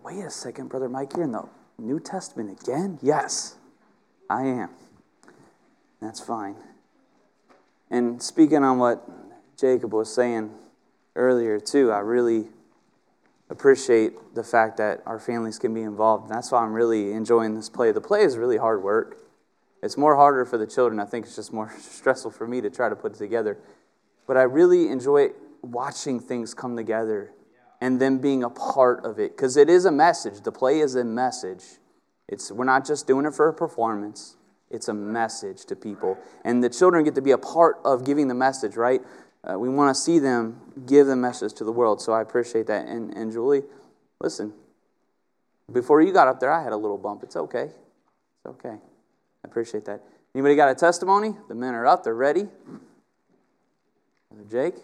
wait a second, Brother Mike, you're in the New Testament again? Yes, I am. That's fine. And speaking on what Jacob was saying earlier too, I really appreciate the fact that our families can be involved. And that's why I'm really enjoying this play. The play is really hard work. It's more harder for the children. I think it's just more stressful for me to try to put it together. But I really enjoy watching things come together and them being a part of it. Because it is a message. The play is a message. We're not just doing it for a performance. It's a message to people. And the children get to be a part of giving the message, right? We want to see them give the message to the world. So I appreciate that. And Julie, listen, before you got up there, I had a little bump. It's okay. It's okay. I appreciate that. Anybody got a testimony? The men are up. They're ready. Brother Jake?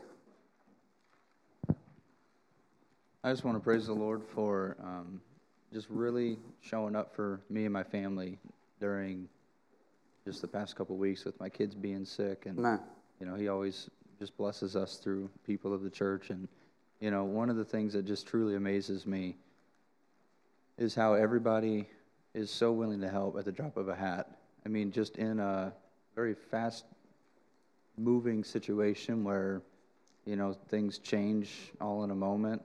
I just want to praise the Lord for just really showing up for me and my family during just the past couple of weeks with my kids being sick. And, He always just blesses us through people of the church. And, one of the things that just truly amazes me is how everybody is so willing to help at the drop of a hat. I mean, just in a very fast-moving situation where, things change all in a moment.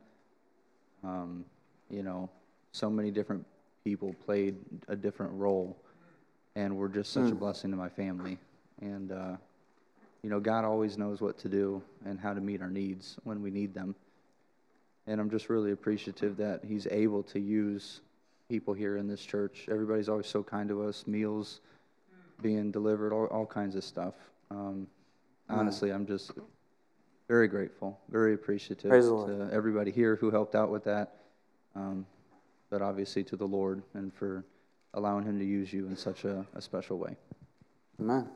So many different people played a different role, and were just such a blessing to my family. And, God always knows what to do and how to meet our needs when we need them. And I'm just really appreciative that He's able to use people here in this church. Everybody's always so kind to us, meals being delivered, all kinds of stuff. Honestly, I'm just very grateful, very appreciative to everybody here who helped out with that, but obviously to the Lord and for allowing Him to use you in such a special way. Amen.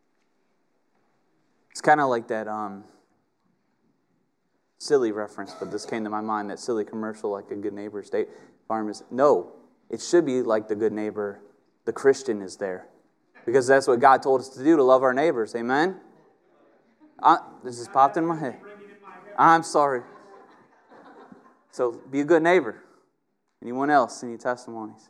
It's kind of like that silly reference, but this came to my mind, that silly commercial, like a Good Neighbor State Farm is. No, it should be like the good neighbor. The Christian is there. Because that's what God told us to do, to love our neighbors. Amen? This just popped in my head. I'm sorry. So be a good neighbor. Anyone else? Any testimonies?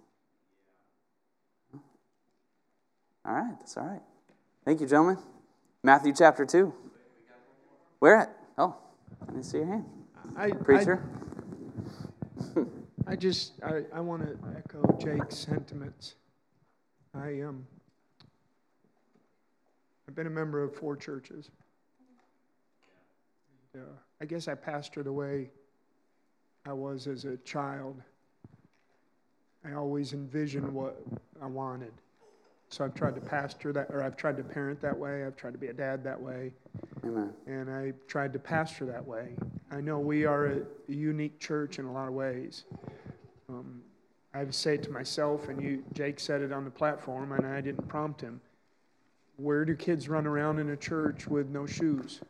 All right, that's all right. Thank you, gentlemen. Matthew chapter 2. Where at? Oh, I didn't see your hand. Preacher? I want to echo Jake's sentiments. I've been a member of 4 churches. I guess I pastored the way I was as a child. I always envisioned what I wanted. So I've tried to pastor that, or I've tried to parent that way. I've tried to be a dad that way. Amen. And I tried to pastor that way. I know we are a unique church in a lot of ways. I would say to myself, and Jake said it on the platform, and I didn't prompt him, where do kids run around in a church with no shoes?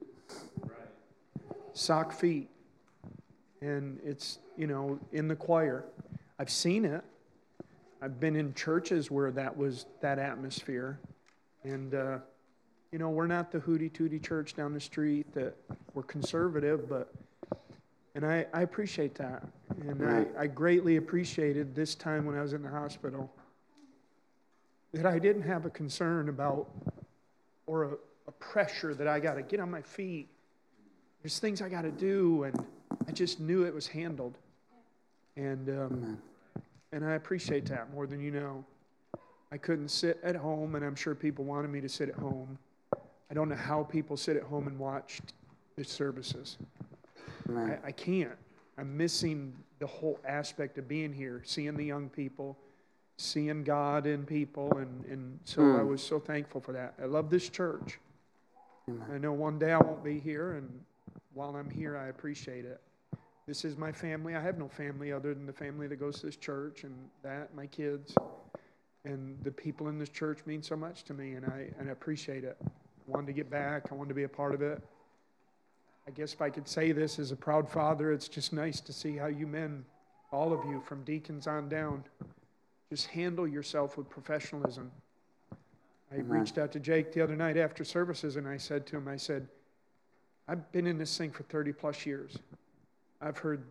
Sock feet. And it's, in the choir. I've seen it. I've been in churches where that was that atmosphere. And, we're not the hooty-tooty church down the street that we're conservative, and I appreciate that. And I greatly appreciated this time when I was in the hospital that I didn't have a concern about, or a pressure that I got to get on my feet. There's things I got to do, and I just knew it was handled. And I appreciate that more than you know. I couldn't sit at home, and I'm sure people wanted me to sit at home. I don't know how people sit at home and watch the services. I can't. I'm missing the whole aspect of being here, seeing the young people, seeing God in people, and so I was so thankful for that. I love this church. Amen. I know one day I won't be here, and while I'm here, I appreciate it. This is my family. I have no family other than the family that goes to this church, and my kids, and the people in this church mean so much to me, and I appreciate it. I wanted to get back. I wanted to be a part of it. I guess if I could say this as a proud father, it's just nice to see how you men, all of you, from deacons on down, just handle yourself with professionalism. I reached out to Jake the other night after services, and I said to him, I've been in this thing for 30 plus years. I've heard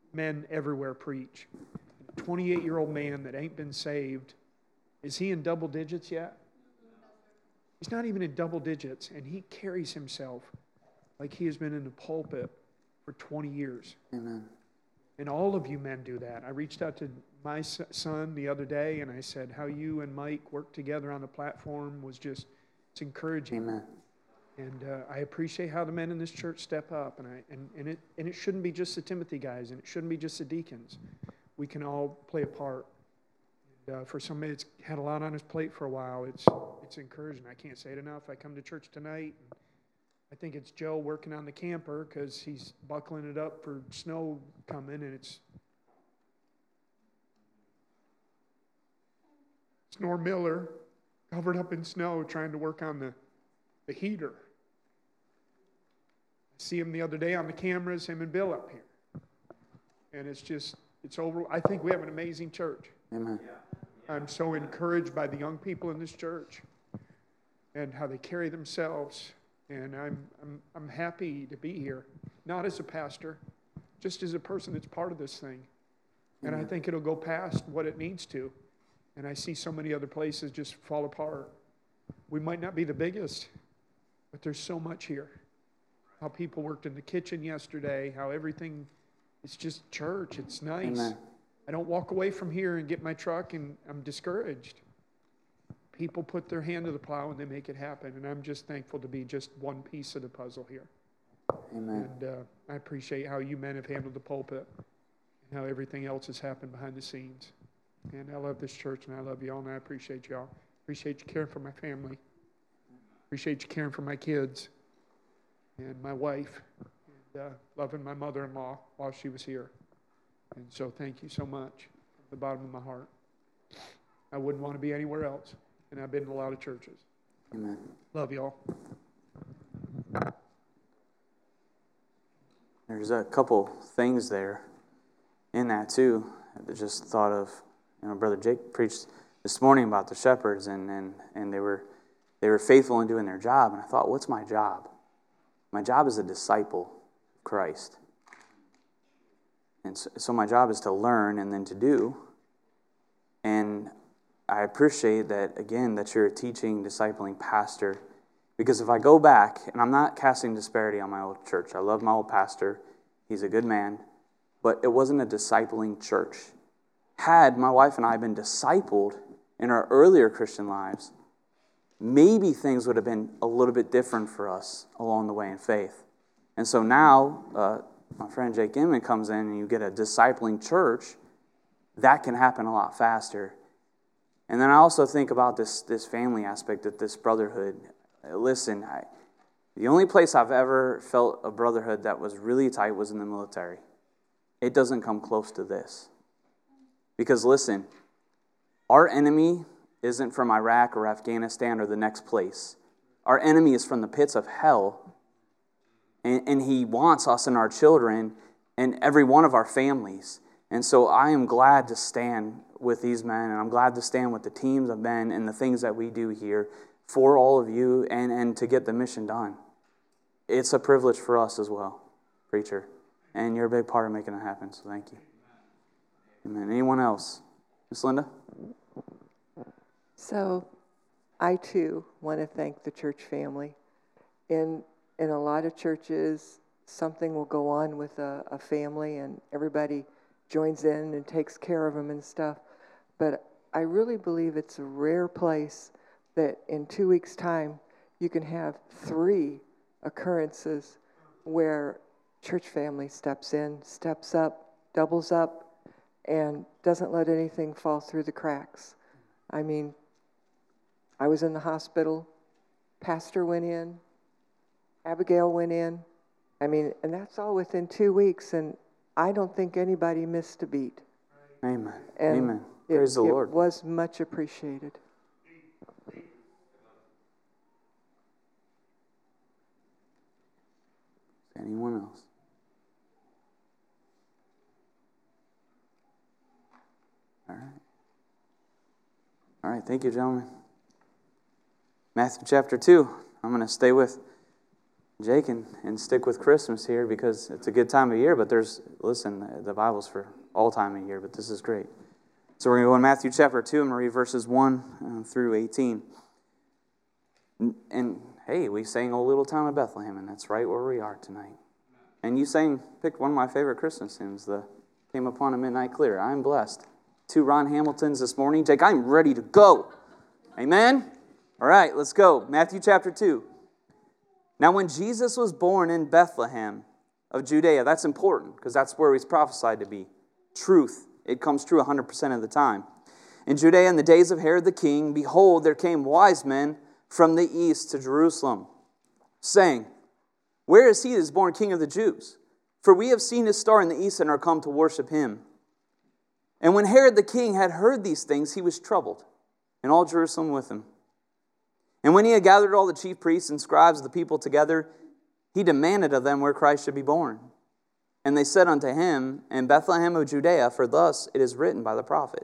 men everywhere preach. A 28-year-old man that ain't been saved, is he in double digits yet? He's not even in double digits, and he carries himself like he has been in the pulpit for 20 years. Amen. And all of you men do that. I reached out to my son the other day, and I said, how you and Mike worked together on the platform was just, it's encouraging. Amen. And I appreciate how the men in this church step up, and it shouldn't be just the Timothy guys, and it shouldn't be just the deacons. We can all play a part. And for somebody that's had a lot on his plate for a while, it's encouraging. I can't say it enough. I come to church tonight, and I think it's Joe working on the camper because he's buckling it up for snow coming, and it's Norm Miller covered up in snow trying to work on the heater. I see him the other day on the cameras, him and Bill up here. And it's over. I think we have an amazing church. Amen. I'm so encouraged by the young people in this church and how they carry themselves. And I'm happy to be here, not as a pastor, just as a person that's part of this thing. And I think it'll go past what it needs to. And I see so many other places just fall apart. We might not be the biggest, but there's so much here. How people worked in the kitchen yesterday, how everything, it's just church. It's nice. Amen. I don't walk away from here and get my truck and I'm discouraged. People put their hand to the plow and they make it happen. And I'm just thankful to be just one piece of the puzzle here. Amen. And I appreciate how you men have handled the pulpit and how everything else has happened behind the scenes. And I love this church and I love y'all and I appreciate y'all. Appreciate you caring for my family. Appreciate you caring for my kids and my wife. And loving my mother-in-law while she was here. And so thank you so much from the bottom of my heart. I wouldn't want to be anywhere else. And I've been to a lot of churches. Amen. Love y'all. There's a couple things there in that too. I just thought of, Brother Jake preached this morning about the shepherds and they were faithful in doing their job. And I thought, what's my job? My job is a disciple of Christ. And so my job is to learn and then to do. And I appreciate that, again, that you're a teaching, discipling pastor. Because if I go back, and I'm not casting disparity on my old church. I love my old pastor. He's a good man. But it wasn't a discipling church. Had my wife and I been discipled in our earlier Christian lives, maybe things would have been a little bit different for us along the way in faith. And so now, my friend Jake Inman comes in and you get a discipling church, that can happen a lot faster. And then I also think about this family aspect of this brotherhood. Listen, the only place I've ever felt a brotherhood that was really tight was in the military. It doesn't come close to this. Because listen, our enemy isn't from Iraq or Afghanistan or the next place. Our enemy is from the pits of hell. And he wants us and our children and every one of our families. And so I am glad to stand with these men, and I'm glad to stand with the teams of men and the things that we do here for all of you and to get the mission done. It's a privilege for us as well, preacher. And you're a big part of making it happen, so thank you. Amen. Anyone else? Miss Linda? So I, too, want to thank the church family. In a lot of churches, something will go on with a family and everybody joins in and takes care of them and stuff. But I really believe it's a rare place that in 2 weeks' time you can have 3 occurrences where church family steps in, steps up, doubles up, and doesn't let anything fall through the cracks. I mean, I was in the hospital, pastor went in, Abigail went in. I mean, and that's all within 2 weeks, and I don't think anybody missed a beat. Amen. And Amen. Praise the Lord. It was much appreciated. Anyone else? All right. All right, thank you, gentlemen. Matthew chapter 2. I'm going to stay with Jake and stick with Christmas here because it's a good time of year, but the Bible's for all time of year, but this is great. So we're going to go in Matthew chapter 2, and read verses 1 through 18. And hey, we sang O Little Town of Bethlehem, and that's right where we are tonight. And you picked one of my favorite Christmas hymns, the Came Upon a Midnight Clear. I'm blessed. 2 Ron Hamiltons this morning. Jake, I'm ready to go. Amen? All right, let's go. Matthew chapter 2. Now when Jesus was born in Bethlehem of Judea, that's important because that's where he's prophesied to be. Truth. It comes true 100% of the time. In Judea in the days of Herod the king, behold, there came wise men from the east to Jerusalem, saying, Where is he that is born King of the Jews? For we have seen his star in the east and are come to worship him. And when Herod the king had heard these things, he was troubled, and all Jerusalem with him. And when he had gathered all the chief priests and scribes of the people together, he demanded of them where Christ should be born. And they said unto him, In Bethlehem of Judea, for thus it is written by the prophet,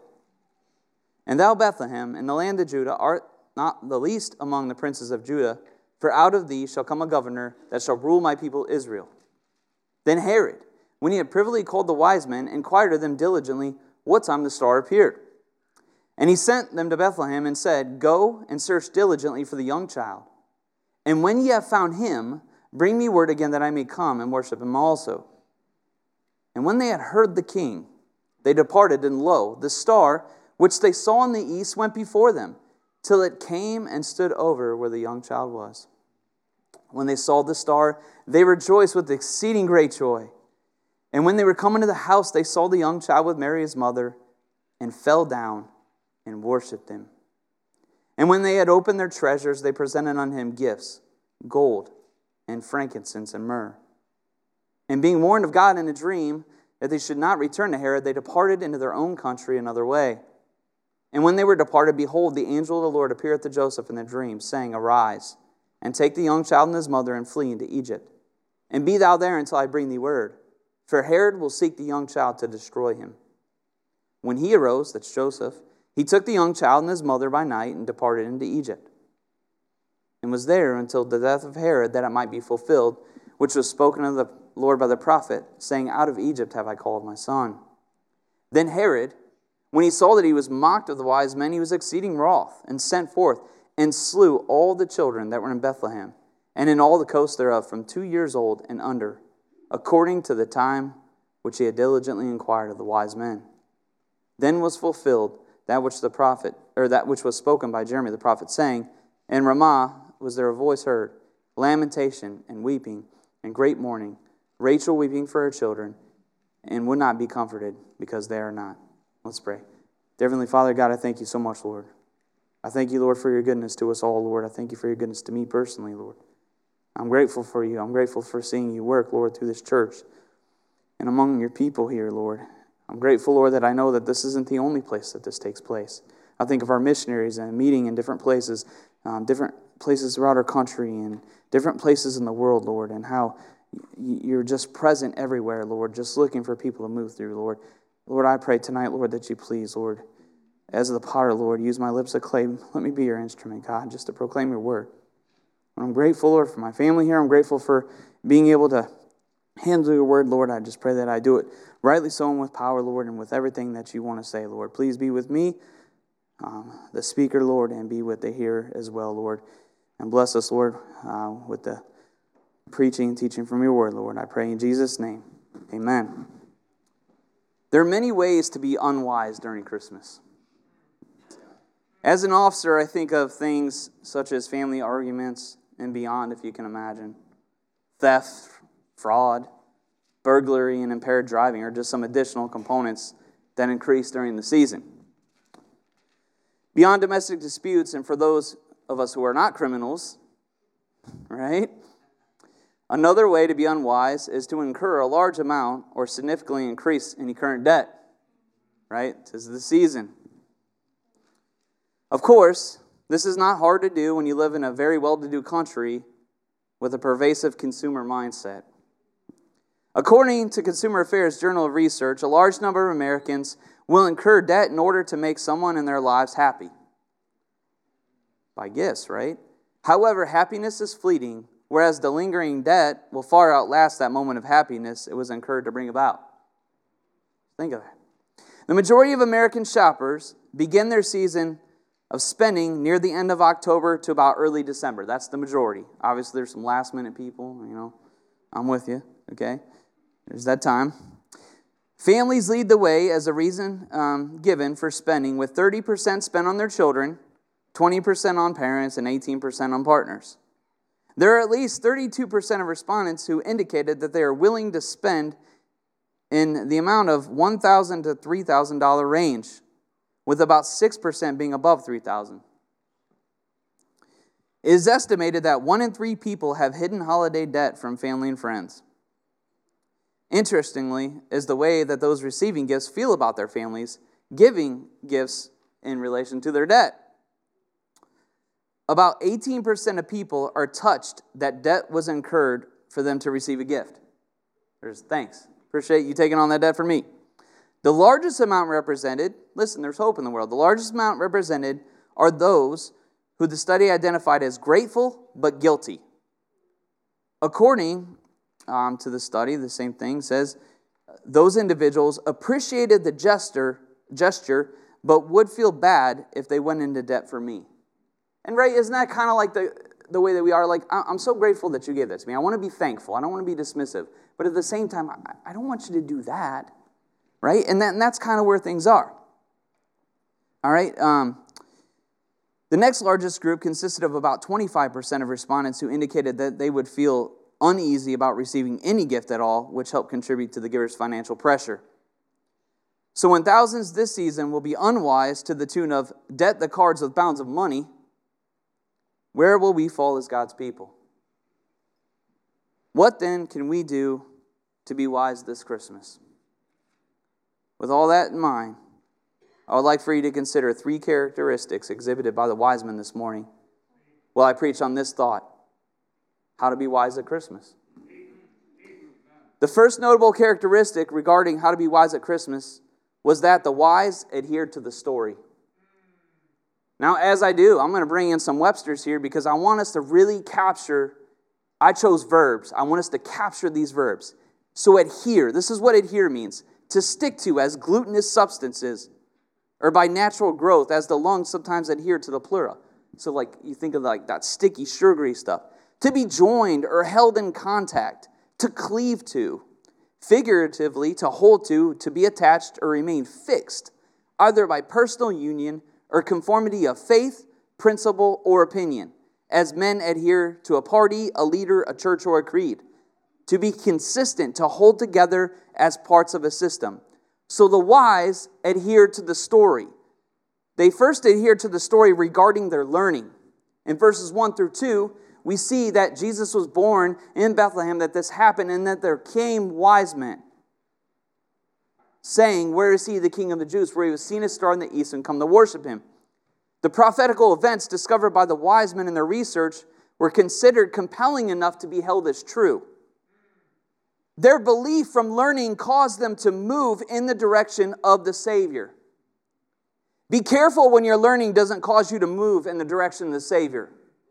And thou, Bethlehem, in the land of Judah, art not the least among the princes of Judah, for out of thee shall come a governor that shall rule my people Israel. Then Herod, when he had privily called the wise men, inquired of them diligently what time the star appeared. And he sent them to Bethlehem and said, Go and search diligently for the young child. And when ye have found him, bring me word again that I may come and worship him also. And when they had heard the king, they departed, and lo, the star which they saw in the east went before them, till it came and stood over where the young child was. When they saw the star, they rejoiced with exceeding great joy. And when they were come into the house, they saw the young child with Mary his mother, and fell down and worshipped him. And when they had opened their treasures, they presented unto him gifts, gold, and frankincense, and myrrh. And being warned of God in a dream that they should not return to Herod, they departed into their own country another way. And when they were departed, behold, the angel of the Lord appeared to Joseph in a dream, saying, Arise, and take the young child and his mother, and flee into Egypt. And be thou there until I bring thee word. For Herod will seek the young child to destroy him. When he arose, that's Joseph, he took the young child and his mother by night and departed into Egypt, and was there until the death of Herod, that it might be fulfilled, which was spoken of the Lord by the prophet, saying, Out of Egypt have I called my son. Then Herod, when he saw that he was mocked of the wise men, he was exceeding wroth, and sent forth, and slew all the children that were in Bethlehem, and in all the coasts thereof, from 2 years old and under, according to the time which he had diligently inquired of the wise men. Then was fulfilled that which was spoken by Jeremiah the prophet, saying, In Ramah was there a voice heard, lamentation and weeping and great mourning, Rachel weeping for her children, and would not be comforted, because they are not. Let's pray. Dear Heavenly Father, God, I thank you so much, Lord. I thank you, Lord, for your goodness to us all, Lord. I thank you for your goodness to me personally, Lord. I'm grateful for you. I'm grateful for seeing you work, Lord, through this church and among your people here, Lord. I'm grateful, Lord, that I know that this isn't the only place that this takes place. I think of our missionaries and meeting in different places throughout our country and different places in the world, Lord, and how you're just present everywhere, Lord, just looking for people to move through, Lord. Lord, I pray tonight, Lord, that you please, Lord, as the potter, Lord, use my lips of clay. Let me be your instrument, God, just to proclaim your word. I'm grateful, Lord, for my family here. I'm grateful for being able to handle your word, Lord. I just pray that I do it rightly so and with power, Lord, and with everything that you want to say, Lord. Please be with me, the speaker, Lord, and be with the hearer as well, Lord. And bless us, Lord, with the preaching and teaching from your word, Lord. I pray in Jesus' name. Amen. There are many ways to be unwise during Christmas. As an officer, I think of things such as family arguments and beyond, if you can imagine. Theft, fraud, burglary, and impaired driving are just some additional components that increase during the season. Beyond domestic disputes, and for those of us who are not criminals, right? Another way to be unwise is to incur a large amount or significantly increase any current debt, right? Tis the season. Of course, this is not hard to do when you live in a very well-to-do country with a pervasive consumer mindset. According to Consumer Affairs Journal of Research, a large number of Americans will incur debt in order to make someone in their lives happy. By gifts, right? However, happiness is fleeting whereas the lingering debt will far outlast that moment of happiness it was incurred to bring about. Think of it. The majority of American shoppers begin their season of spending near the end of October to about early December. That's the majority. Obviously, there's some last-minute people, I'm with you, okay? There's that time. Families lead the way as a reason given for spending, with 30% spent on their children, 20% on parents, and 18% on partners. There are at least 32% of respondents who indicated that they are willing to spend in the amount of $1,000 to $3,000 range, with about 6% being above $3,000. It is estimated that 1 in 3 people have hidden holiday debt from family and friends. Interestingly, is the way that those receiving gifts feel about their families giving gifts in relation to their debt. About 18% of people are touched that debt was incurred for them to receive a gift. There's thanks. Appreciate you taking on that debt for me. The largest amount represented, listen, there's hope in the world. The largest amount represented are those who the study identified as grateful but guilty. According to the study, the same thing says, those individuals appreciated the gesture, but would feel bad if they went into debt for me. And right, isn't that kind of like the way that we are? Like, I'm so grateful that you gave this to me. I want to be thankful. I don't want to be dismissive. But at the same time, I don't want you to do that. Right? And that's kind of where things are. All right? The next largest group consisted of about 25% of respondents who indicated that they would feel uneasy about receiving any gift at all, which helped contribute to the giver's financial pressure. So when thousands this season will be unwise to the tune of debt the cards with bounds of money, where will we fall as God's people? What then can we do to be wise this Christmas? With all that in mind, I would like for you to consider 3 characteristics exhibited by the wise men this morning while I preach on this thought: how to be wise at Christmas. The first notable characteristic regarding how to be wise at Christmas was that the wise adhered to the story. Now, as I do, I'm going to bring in some Webster's here because I want us to really capture, I chose verbs. I want us to capture these verbs. So adhere, this is what adhere means: to stick to as glutinous substances, or by natural growth, as the lungs sometimes adhere to the pleura. So like you think of like that sticky, sugary stuff. To be joined or held in contact, to cleave to, figuratively to hold to be attached or remain fixed, either by personal union or conformity of faith, principle, or opinion, as men adhere to a party, a leader, a church, or a creed. To be consistent, to hold together as parts of a system. So the wise adhere to the story. They first adhere to the story regarding their learning. In verses 1 through 2, we see that Jesus was born in Bethlehem, that this happened, and that there came wise men, saying, "Where is he, the King of the Jews? For he was seen a star in the east and come to worship him." The prophetical events discovered by the wise men in their research were considered compelling enough to be held as true. Their belief from learning caused them to move in the direction of the Savior. Be careful when your learning doesn't cause you to move in the direction of the Savior.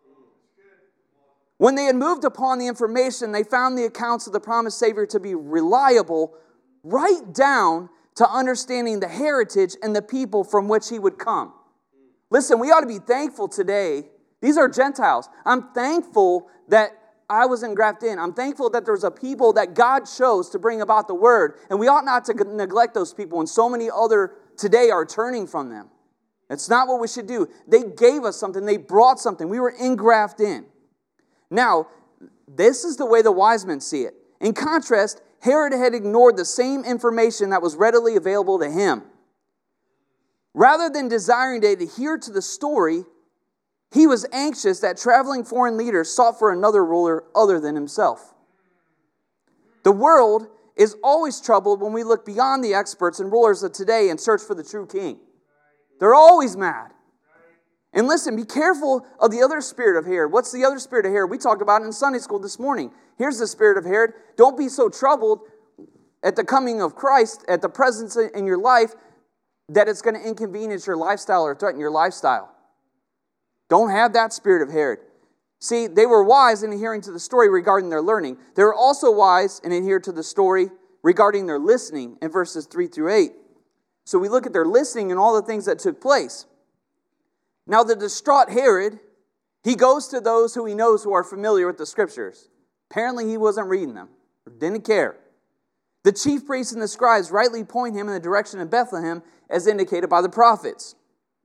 When they had moved upon the information, they found the accounts of the promised Savior to be reliable, right down to understanding the heritage and the people from which he would come. Listen, we ought to be thankful today. These are Gentiles. I'm thankful that I was engrafted in. I'm thankful that there's a people that God chose to bring about the word. And we ought not to neglect those people when so many other today are turning from them. It's not what we should do. They gave us something. They brought something. We were engrafted in. Now, this is the way the wise men see it. In contrast, Herod had ignored the same information that was readily available to him. Rather than desiring to adhere to the story, he was anxious that traveling foreign leaders sought for another ruler other than himself. The world is always troubled when we look beyond the experts and rulers of today and search for the true king. They're always mad. And listen, be careful of the other spirit of Herod. What's the other spirit of Herod? We talked about it in Sunday school this morning. Here's the spirit of Herod. Don't be so troubled at the coming of Christ, at the presence in your life, that it's going to inconvenience your lifestyle or threaten your lifestyle. Don't have that spirit of Herod. See, they were wise in adhering to the story regarding their learning. They were also wise and adhered to the story regarding their listening in verses 3 through 8. So we look at their listening and all the things that took place. Now the distraught Herod, he goes to those who he knows who are familiar with the Scriptures. Apparently he wasn't reading them, or didn't care. The chief priests and the scribes rightly point him in the direction of Bethlehem as indicated by the prophets.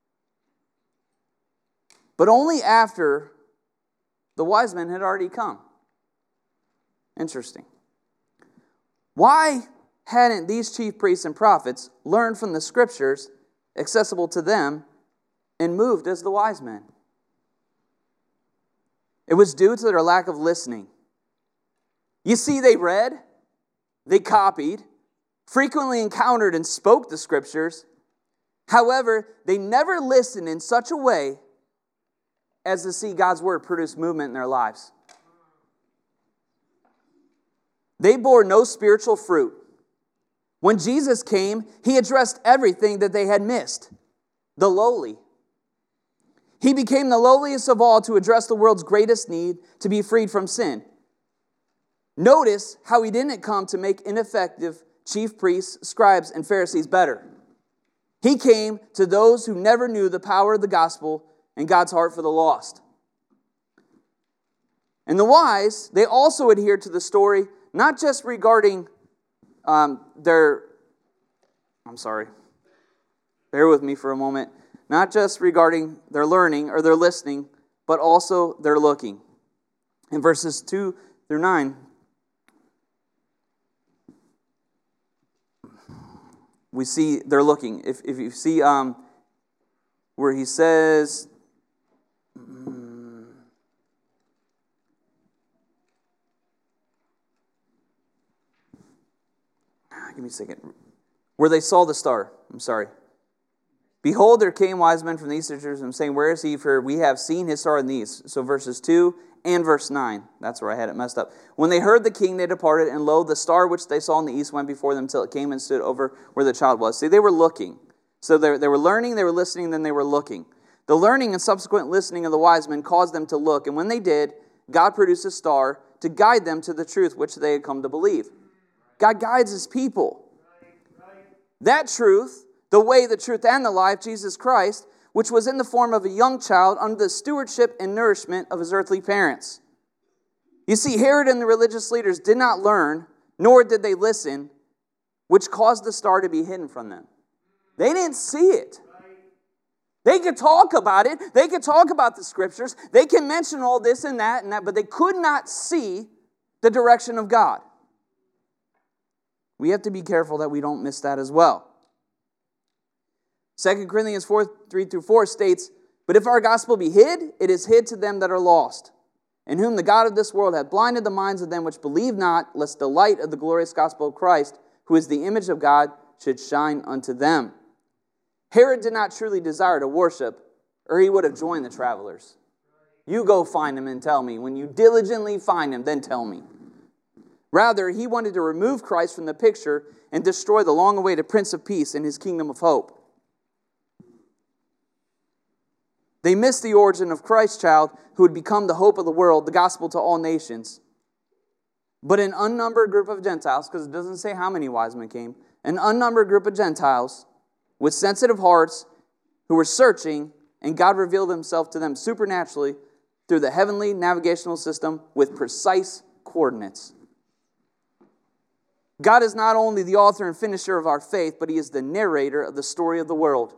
But only after the wise men had already come. Interesting. Why hadn't these chief priests and prophets learned from the Scriptures accessible to them and moved as the wise men? It was due to their lack of listening. You see, they read, they copied, frequently encountered and spoke the Scriptures. However, they never listened in such a way as to see God's Word produce movement in their lives. They bore no spiritual fruit. When Jesus came, He addressed everything that they had missed. The lowly. He became the lowliest of all to address the world's greatest need, to be freed from sin. Notice how He didn't come to make ineffective chief priests, scribes, and Pharisees better. He came to those who never knew the power of the gospel and God's heart for the lost. And the wise, they also adhered to the story, not just regarding bear with me for a moment, not just regarding their learning or their listening, but also their looking. In verses 2 through 9, we see they're looking. If you see where he says, give me a second. Where they saw the star. Behold, there came wise men from the east of Jerusalem, saying, where is he? For we have seen his star in the east. So verses 2 and verse 9. That's where I had it messed up. When they heard the king, they departed, and lo, the star which they saw in the east went before them till it came and stood over where the child was. See, they were looking. So they were learning, they were listening, then they were looking. The learning and subsequent listening of the wise men caused them to look. And when they did, God produced a star to guide them to the truth which they had come to believe. God guides His people. That truth, the way, the truth, and the life, Jesus Christ, which was in the form of a young child under the stewardship and nourishment of His earthly parents. You see, Herod and the religious leaders did not learn, nor did they listen, which caused the star to be hidden from them. They didn't see it. They could talk about it. They could talk about the Scriptures. They can mention all this and that, but they could not see the direction of God. We have to be careful that we don't miss that as well. 2 Corinthians 4:3-4 states, but if our gospel be hid, it is hid to them that are lost, in whom the God of this world hath blinded the minds of them which believe not, lest the light of the glorious gospel of Christ, who is the image of God, should shine unto them. Herod did not truly desire to worship, or he would have joined the travelers. You go find him and tell me. When you diligently find him, then tell me. Rather, he wanted to remove Christ from the picture and destroy the long-awaited Prince of Peace and His kingdom of hope. They missed the origin of Christ's child, who would become the hope of the world, the gospel to all nations. But an unnumbered group of Gentiles, because it doesn't say how many wise men came, an unnumbered group of Gentiles with sensitive hearts who were searching, and God revealed Himself to them supernaturally through the heavenly navigational system with precise coordinates. God is not only the author and finisher of our faith, but He is the narrator of the story of the world.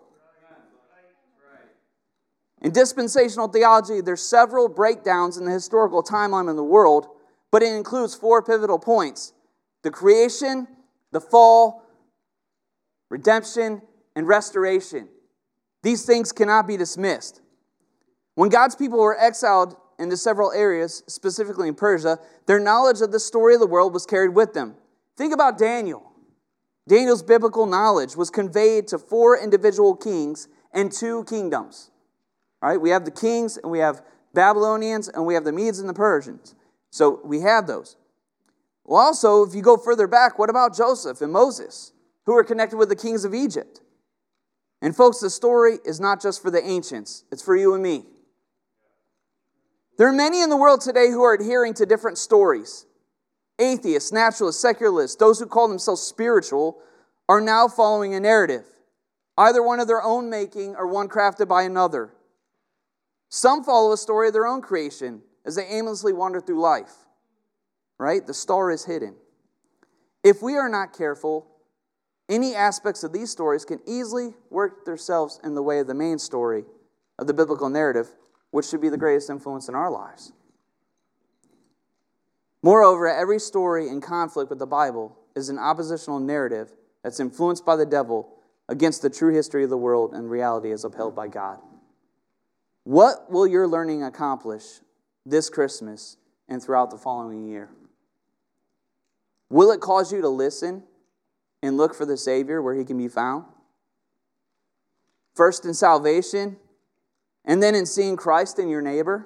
In dispensational theology, there's several breakdowns in the historical timeline of the world, but it includes 4 pivotal points: the creation, the fall, redemption, and restoration. These things cannot be dismissed. When God's people were exiled into several areas, specifically in Persia, their knowledge of the story of the world was carried with them. Think about Daniel. Daniel's biblical knowledge was conveyed to 4 individual kings and 2 kingdoms. All right, we have the kings, and we have Babylonians, and we have the Medes and the Persians. So we have those. Well, also, if you go further back, what about Joseph and Moses, who were connected with the kings of Egypt? And folks, the story is not just for the ancients. It's for you and me. There are many in the world today who are adhering to different stories. Atheists, naturalists, secularists, those who call themselves spiritual are now following a narrative, either one of their own making or one crafted by another. Some follow a story of their own creation as they aimlessly wander through life. Right? The star is hidden. If we are not careful, any aspects of these stories can easily work themselves in the way of the main story of the biblical narrative, which should be the greatest influence in our lives. Moreover, every story in conflict with the Bible is an oppositional narrative that's influenced by the devil against the true history of the world and reality as upheld by God. What will your learning accomplish this Christmas and throughout the following year? Will it cause you to listen and look for the Savior where He can be found? First in salvation, and then in seeing Christ in your neighbor?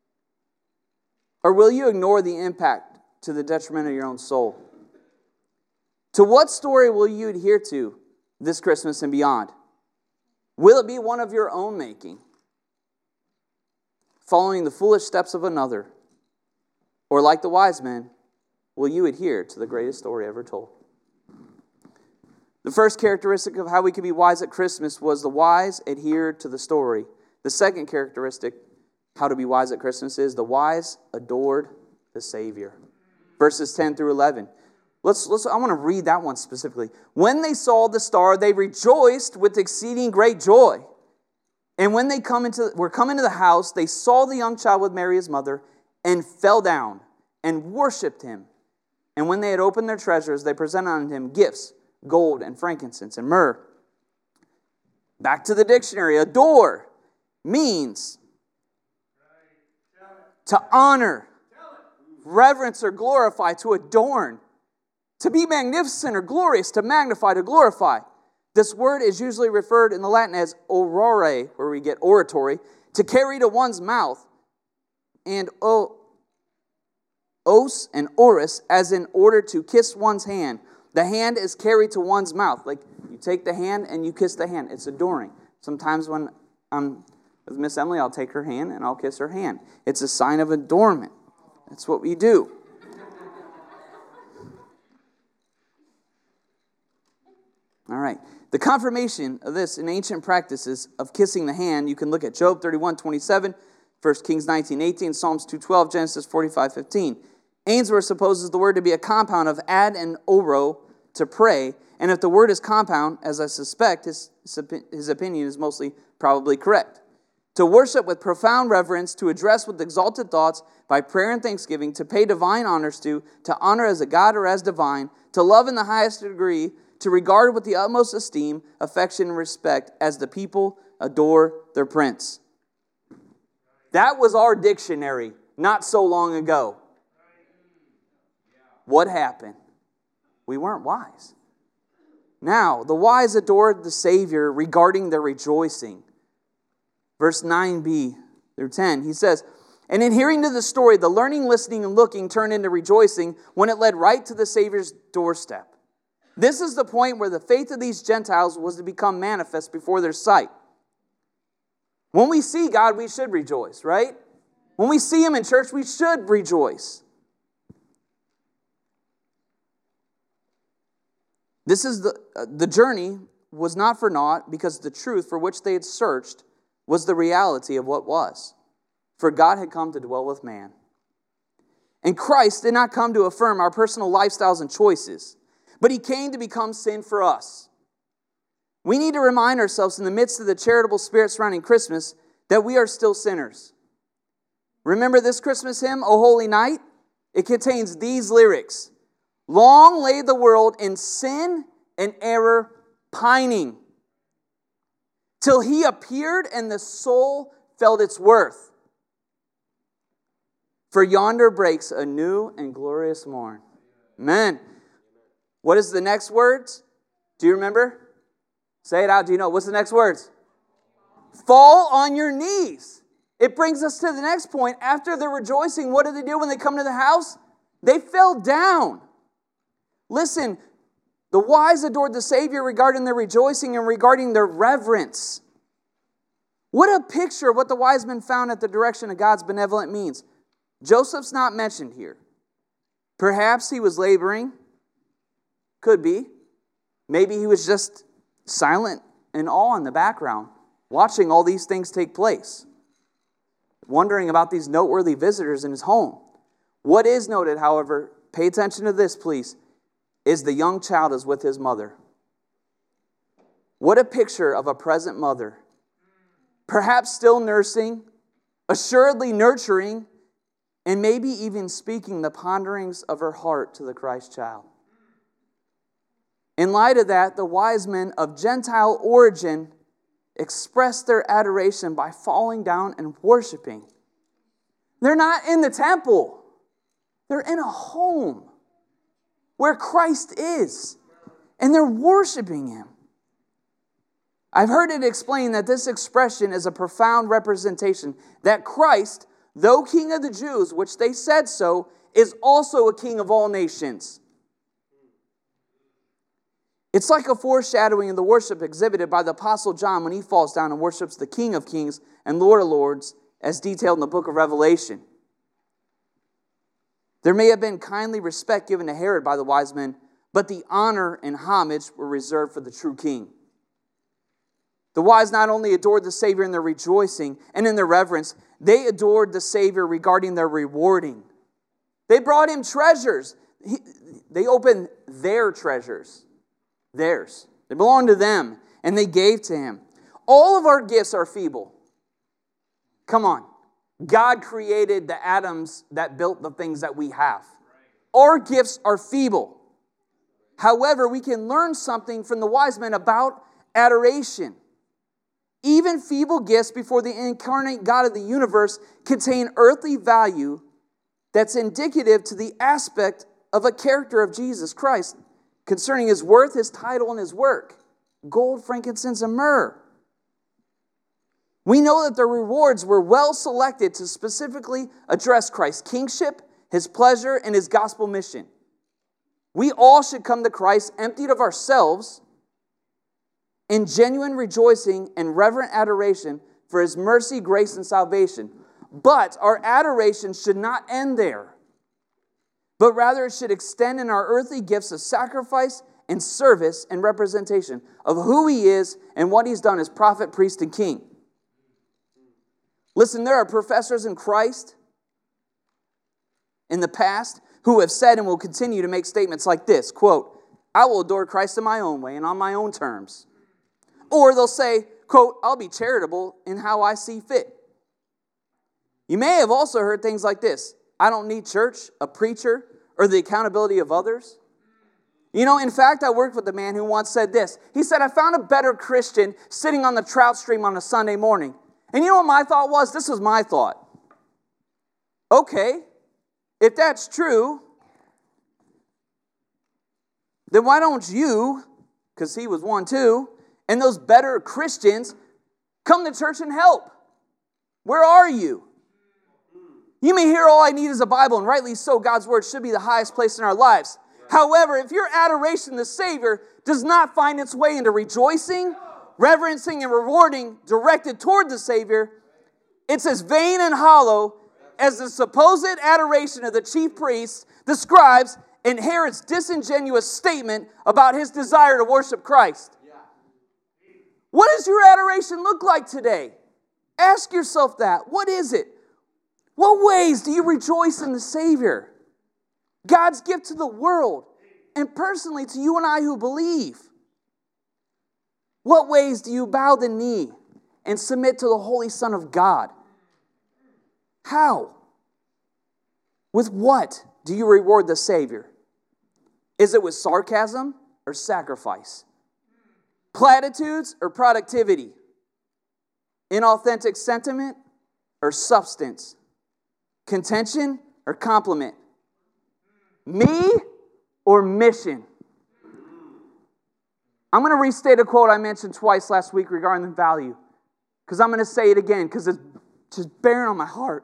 Or will you ignore the impact to the detriment of your own soul? To what story will you adhere to this Christmas and beyond? Will it be one of your own making, following the foolish steps of another? Or like the wise men, will you adhere to the greatest story ever told? The first characteristic of how we can be wise at Christmas was the wise adhered to the story. The second characteristic, how to be wise at Christmas, is the wise adored the Savior. Verses 10 through 11. I want to read that one specifically. When they saw the star, they rejoiced with exceeding great joy. And when they were come into the house, they saw the young child with Mary his mother, and fell down and worshipped Him. And when they had opened their treasures, they presented unto Him gifts, gold and frankincense and myrrh. Back to the dictionary. Adore means to honor, reverence or glorify, to adorn, to be magnificent or glorious, to magnify, to glorify. This word is usually referred in the Latin as orare, where we get oratory, to carry to one's mouth, and os and oris, as in order to kiss one's hand. The hand is carried to one's mouth. Like you take the hand and you kiss the hand. It's adoring. Sometimes when I'm with Miss Emily, I'll take her hand and I'll kiss her hand. It's a sign of adornment. That's what we do. All right. The confirmation of this in ancient practices of kissing the hand, you can look at Job 31:27, 1 Kings 19:18, Psalms 2:12, Genesis 45:15. Ainsworth supposes the word to be a compound of ad and oro, to pray, and if the word is compound, as I suspect, his opinion is mostly probably correct. To worship with profound reverence, to address with exalted thoughts by prayer and thanksgiving, to pay divine honors to honor as a God or as divine, to love in the highest degree, to regard with the utmost esteem, affection, and respect as the people adore their prince. That was our dictionary not so long ago. What happened? We weren't wise. Now, the wise adored the Savior regarding their rejoicing. Verse 9b through 10, he says, and in hearing to the story, the learning, listening, and looking turned into rejoicing when it led right to the Savior's doorstep. This is the point where the faith of these Gentiles was to become manifest before their sight. When we see God, we should rejoice, right? When we see Him in church, we should rejoice. This is the journey was not for naught, because the truth for which they had searched was the reality of what was. For God had come to dwell with man. And Christ did not come to affirm our personal lifestyles and choices, but He came to become sin for us. We need to remind ourselves in the midst of the charitable spirit surrounding Christmas that we are still sinners. Remember this Christmas hymn, O Holy Night? It contains these lyrics. Long lay the world in sin and error pining, till He appeared and the soul felt its worth. For yonder breaks a new and glorious morn. Amen. What is the next words? Do you remember? Say it out. Do you know? What's the next words? Fall on your knees. It brings us to the next point. After they're rejoicing, what do they do when they come to the house? They fell down. Listen, the wise adored the Savior regarding their rejoicing and regarding their reverence. What a picture of what the wise men found at the direction of God's benevolent means. Joseph's not mentioned here. Perhaps he was laboring. Could be. Maybe he was just silent and awe in the background, watching all these things take place, wondering about these noteworthy visitors in his home. What is noted, however, pay attention to this, please, is the young child is with his mother. What a picture of a present mother. Perhaps still nursing, assuredly nurturing, and maybe even speaking the ponderings of her heart to the Christ child. In light of that, the wise men of Gentile origin expressed their adoration by falling down and worshiping. They're not in the temple. They're in a home where Christ is, and they're worshiping Him. I've heard it explained that this expression is a profound representation that Christ, though King of the Jews, which they said so, is also a King of all nations. It's like a foreshadowing of the worship exhibited by the Apostle John when he falls down and worships the King of Kings and Lord of Lords, as detailed in the book of Revelation. There may have been kindly respect given to Herod by the wise men, but the honor and homage were reserved for the true king. The wise not only adored the Savior in their rejoicing and in their reverence, they adored the Savior regarding their rewarding. They brought Him treasures. They opened their treasures. Theirs. They belonged to them, and they gave to Him. All of our gifts are feeble. Come on. God created the atoms that built the things that we have. Our gifts are feeble. However, we can learn something from the wise men about adoration. Even feeble gifts before the incarnate God of the universe contain earthly value that's indicative to the aspect of a character of Jesus Christ concerning His worth, His title, and His work. Gold, frankincense, and myrrh. We know that the rewards were well selected to specifically address Christ's kingship, His pleasure, and His gospel mission. We all should come to Christ emptied of ourselves in genuine rejoicing and reverent adoration for His mercy, grace, and salvation. But our adoration should not end there, but rather it should extend in our earthly gifts of sacrifice and service and representation of who He is and what He's done as prophet, priest, and king. Listen, there are professors in Christ in the past who have said and will continue to make statements like this, quote, I will adore Christ in my own way and on my own terms. Or they'll say, quote, I'll be charitable in how I see fit. You may have also heard things like this. I don't need church, a preacher, or the accountability of others. You know, in fact, I worked with a man who once said this. He said, I found a better Christian sitting on the trout stream on a Sunday morning. And you know what my thought was? This was my thought. Okay, if that's true, then why don't you, because he was one too, and those better Christians come to church and help? Where are you? You may hear all I need is a Bible, and rightly so, God's Word should be the highest place in our lives. However, if your adoration of the Savior does not find its way into rejoicing, reverencing, and rewarding directed toward the Savior, it's as vain and hollow as the supposed adoration of the chief priests, the scribes, and Herod's disingenuous statement about his desire to worship Christ. What does your adoration look like today? Ask yourself that. What is it? What ways do you rejoice in the Savior? God's gift to the world, and personally to you and I who believe. What ways do you bow the knee and submit to the Holy Son of God? How? With what do you reward the Savior? Is it with sarcasm or sacrifice? Platitudes or productivity? Inauthentic sentiment or substance? Contention or compliment? Me or mission? I'm going to restate a quote I mentioned twice last week regarding the value, because I'm going to say it again because it's just bearing on my heart.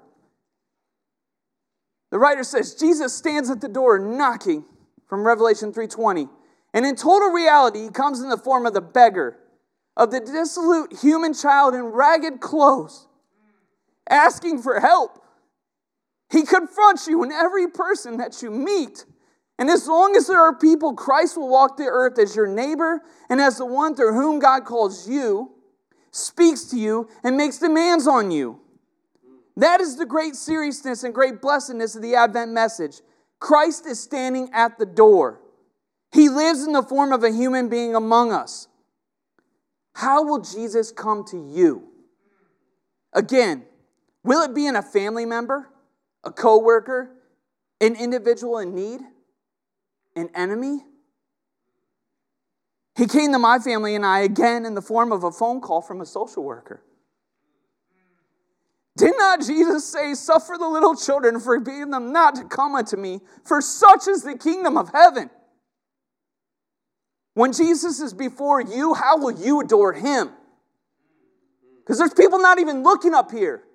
The writer says, Jesus stands at the door knocking from Revelation 3:20. And in total reality, he comes in the form of the beggar, of the dissolute human child in ragged clothes, asking for help. He confronts you in every person that you meet. And as long as there are people, Christ will walk the earth as your neighbor and as the one through whom God calls you, speaks to you, and makes demands on you. That is the great seriousness and great blessedness of the Advent message. Christ is standing at the door. He lives in the form of a human being among us. How will Jesus come to you? Again, will it be in a family member, a co-worker, an individual in need, an enemy? He came to my family and I again in the form of a phone call from a social worker. Did not Jesus say, "Suffer the little children, forbid them not to come unto me, for such is the kingdom of heaven"? When Jesus is before you, how will you adore him? Because there's people not even looking up here.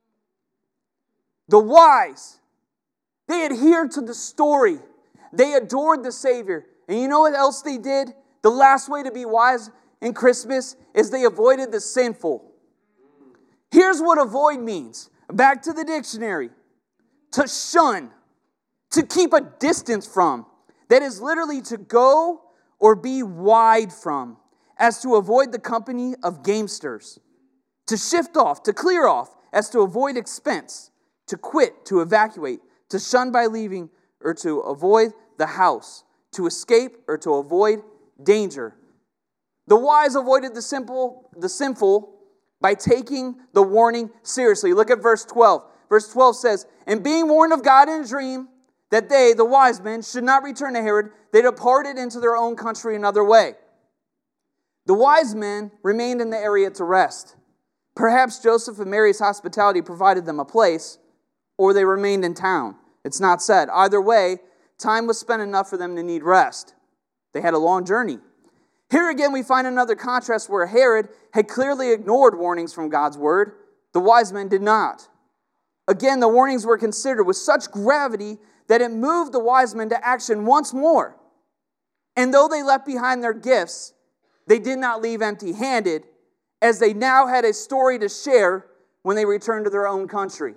The wise, they adhered to the story. They adored the Savior. And you know what else they did? The last way to be wise in Christmas is they avoided the sinful. Here's what avoid means. Back to the dictionary. To shun. To keep a distance from. That is literally to go or be wide from. As to avoid the company of gamesters. To shift off. To clear off. As to avoid expense. To quit. To evacuate. To shun by leaving. Or to avoid the house. To escape or to avoid danger. The wise avoided the sinful by taking the warning seriously. Look at verse 12. Verse 12 says, "And being warned of God in a dream, that they, the wise men, should not return to Herod, they departed into their own country another way." The wise men remained in the area to rest. Perhaps Joseph and Mary's hospitality provided them a place, or they remained in town. It's not said. Either way, time was spent enough for them to need rest. They had a long journey. Here again we find another contrast where Herod had clearly ignored warnings from God's word. The wise men did not. Again, the warnings were considered with such gravity that it moved the wise men to action once more. And though they left behind their gifts, they did not leave empty-handed, as they now had a story to share when they returned to their own country.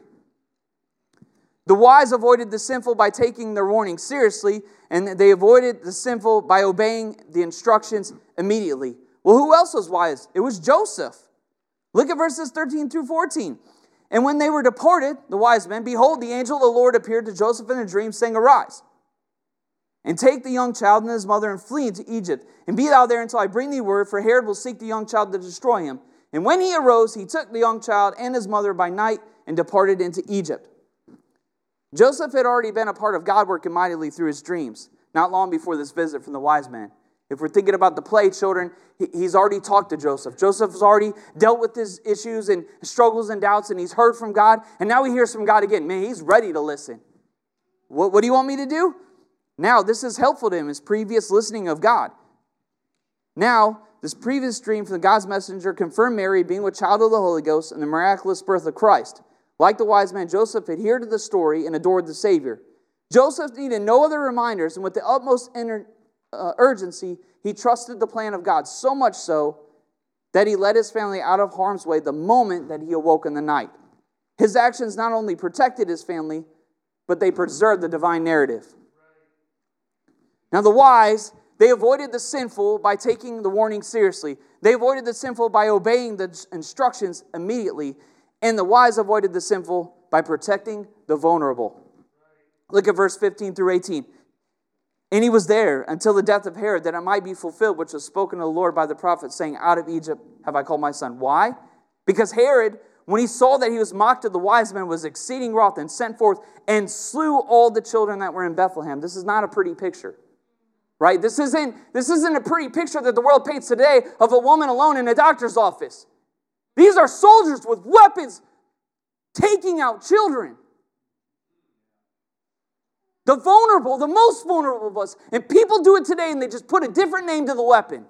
The wise avoided the sinful by taking their warning seriously, and they avoided the sinful by obeying the instructions immediately. Well, who else was wise? It was Joseph. Look at verses 13 through 14. "And when they were departed, the wise men, behold, the angel of the Lord appeared to Joseph in a dream, saying, Arise, and take the young child and his mother, and flee into Egypt. And be thou there until I bring thee word, for Herod will seek the young child to destroy him. And when he arose, he took the young child and his mother by night, and departed into Egypt." Joseph had already been a part of God working mightily through his dreams, not long before this visit from the wise men. If we're thinking about the play, children, he's already talked to Joseph. Joseph's already dealt with his issues and struggles and doubts, and he's heard from God, and now he hears from God again. Man, he's ready to listen. What do you want me to do? Now, this is helpful to him, his previous listening of God. Now, this previous dream from God's messenger confirmed Mary being with child of the Holy Ghost and the miraculous birth of Christ. Like the wise man, Joseph adhered to the story and adored the Savior. Joseph needed no other reminders, and with the utmost urgency, he trusted the plan of God, so much so that he led his family out of harm's way the moment that he awoke in the night. His actions not only protected his family, but they preserved the divine narrative. Now the wise, they avoided the sinful by taking the warning seriously. They avoided the sinful by obeying the instructions immediately. And the wise avoided the sinful by protecting the vulnerable. Look at verse 15 through 18. "And he was there until the death of Herod, that it might be fulfilled, which was spoken of the Lord by the prophet, saying, Out of Egypt have I called my son." Why? Because Herod, when he saw that he was mocked of the wise men, was exceeding wroth, and sent forth and slew all the children that were in Bethlehem. This is not a pretty picture. Right? This isn't a pretty picture that the world paints today of a woman alone in a doctor's office. These are soldiers with weapons taking out children. The vulnerable, the most vulnerable of us. And people do it today and they just put a different name to the weapon.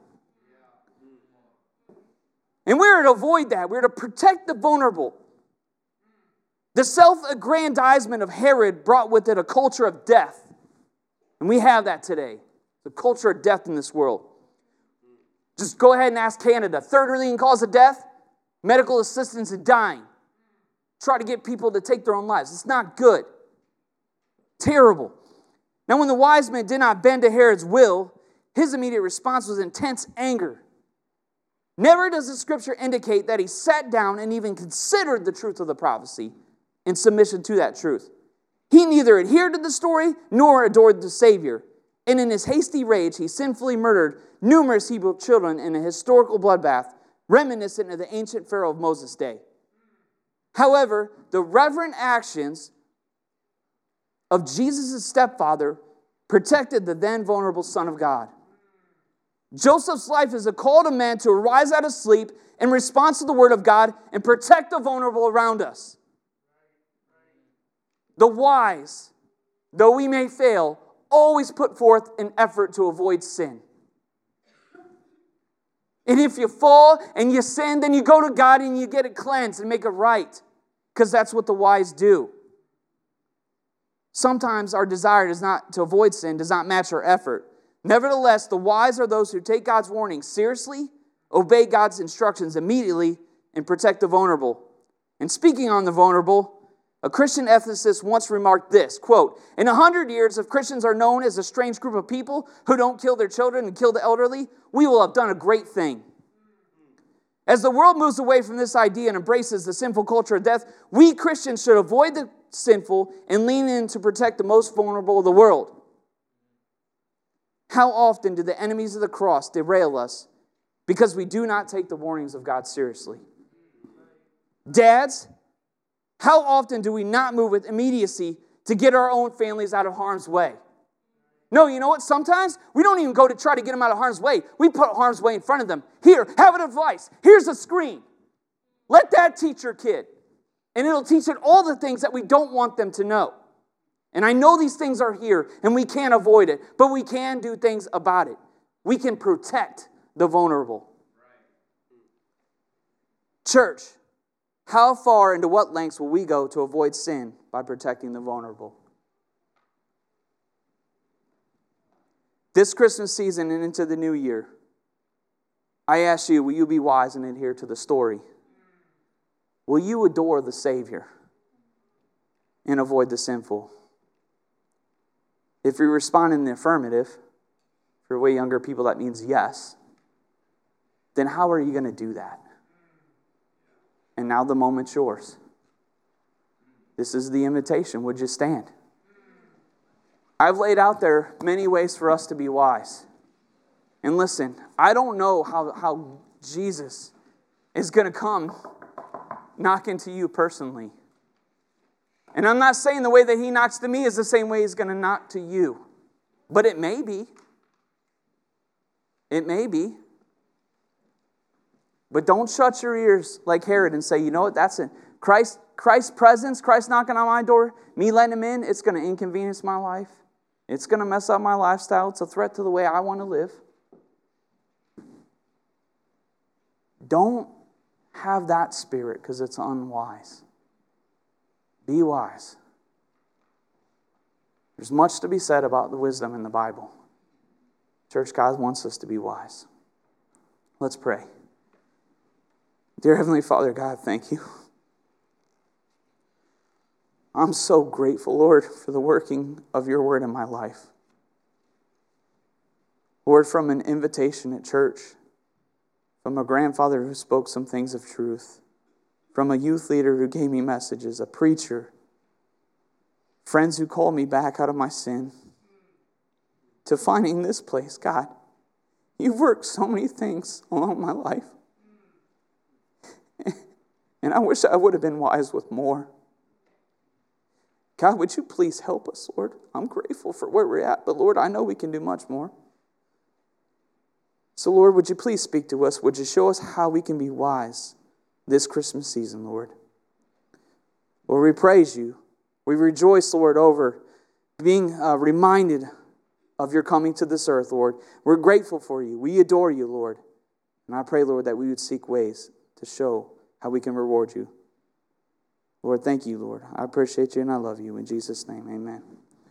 And we're to avoid that. We're to protect the vulnerable. The self-aggrandizement of Herod brought with it a culture of death. And we have that today. The culture of death in this world. Just go ahead and ask Canada. Third leading cause of death, medical assistance in dying. Try to get people to take their own lives. It's not good. Terrible. Now, when the wise men did not bend to Herod's will, his immediate response was intense anger. Never does the scripture indicate that he sat down and even considered the truth of the prophecy in submission to that truth. He neither adhered to the story nor adored the Savior. And in his hasty rage, he sinfully murdered numerous Hebrew children in a historical bloodbath reminiscent of the ancient Pharaoh of Moses' day. However, the reverent actions of Jesus' stepfather protected the then vulnerable Son of God. Joseph's life is a call to men to arise out of sleep in response to the word of God and protect the vulnerable around us. The wise, though we may fail, always put forth an effort to avoid sin. And if you fall and you sin, then you go to God and you get it cleansed and make it right. Because that's what the wise do. Sometimes our desire to avoid sin does not match our effort. Nevertheless, the wise are those who take God's warning seriously, obey God's instructions immediately, and protect the vulnerable. And speaking on the vulnerable, a Christian ethicist once remarked this, quote, "In 100 years, if Christians are known as a strange group of people who don't kill their children and kill the elderly, we will have done a great thing." As the world moves away from this idea and embraces the sinful culture of death, we Christians should avoid the sinful and lean in to protect the most vulnerable of the world. How often do the enemies of the cross derail us because we do not take the warnings of God seriously? Dads, how often do we not move with immediacy to get our own families out of harm's way? No, you know what? Sometimes we don't even go to try to get them out of harm's way. We put harm's way in front of them. Here, have a device. Here's a screen. Let that teach your kid. And it'll teach it all the things that we don't want them to know. And I know these things are here, and we can't avoid it, but we can do things about it. We can protect the vulnerable. Church, how far and to what lengths will we go to avoid sin by protecting the vulnerable? This Christmas season and into the new year, I ask you, will you be wise and adhere to the story? Will you adore the Savior and avoid the sinful? If you respond in the affirmative, for way younger people that means yes, then how are you going to do that? And now the moment's yours. This is the invitation. Would you stand? I've laid out there many ways for us to be wise. And listen, I don't know how Jesus is going to come knocking to you personally. And I'm not saying the way that he knocks to me is the same way he's going to knock to you. But it may be. It may be. But don't shut your ears like Herod and say, you know what, that's it. Christ's presence, Christ knocking on my door, me letting him in, it's going to inconvenience my life. It's going to mess up my lifestyle. It's a threat to the way I want to live. Don't have that spirit because it's unwise. Be wise. There's much to be said about the wisdom in the Bible. Church, God wants us to be wise. Let's pray. Dear Heavenly Father, God, thank you. I'm so grateful, Lord, for the working of your word in my life. Lord, from an invitation at church, from a grandfather who spoke some things of truth, from a youth leader who gave me messages, a preacher, friends who called me back out of my sin, to finding this place, God, you've worked so many things along my life. And I wish I would have been wise with more. God, would you please help us, Lord? I'm grateful for where we're at, but Lord, I know we can do much more. So Lord, would you please speak to us? Would you show us how we can be wise this Christmas season, Lord? Lord, we praise you. We rejoice, Lord, over being reminded of your coming to this earth, Lord. We're grateful for you. We adore you, Lord. And I pray, Lord, that we would seek ways to show how we can reward you. Lord, thank you, Lord. I appreciate you and I love you. In Jesus' name, amen.